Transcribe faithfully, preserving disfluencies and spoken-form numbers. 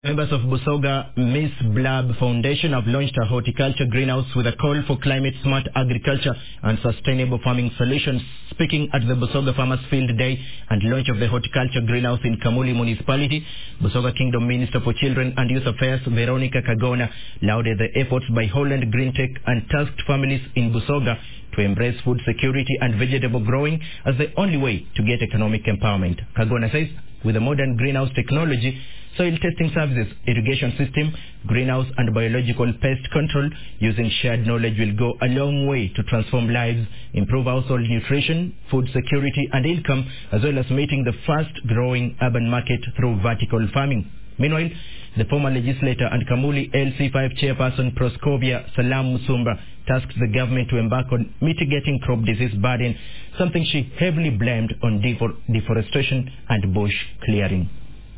Members of Busoga Miss Blab Foundation have launched a horticulture greenhouse with a call for climate-smart agriculture and sustainable farming solutions. Speaking at the Busoga Farmers Field Day and launch of the horticulture greenhouse in Kamuli Municipality, Busoga Kingdom Minister for Children and Youth Affairs Veronica Kagona lauded the efforts by Holland Green Tech and tasked families in Busoga to embrace food security and vegetable growing as the only way to get economic empowerment. Kagona says, with the modern greenhouse technology, soil testing services, irrigation system, greenhouse and biological pest control, using shared knowledge will go a long way to transform lives, improve household nutrition, food security and income, as well as meeting the fast-growing urban market through vertical farming. Meanwhile, the former legislator and Kamuli L C five chairperson Proscovia Salam Musumba tasked the government to embark on mitigating crop disease burden, something she heavily blamed on defor deforestation and bush clearing.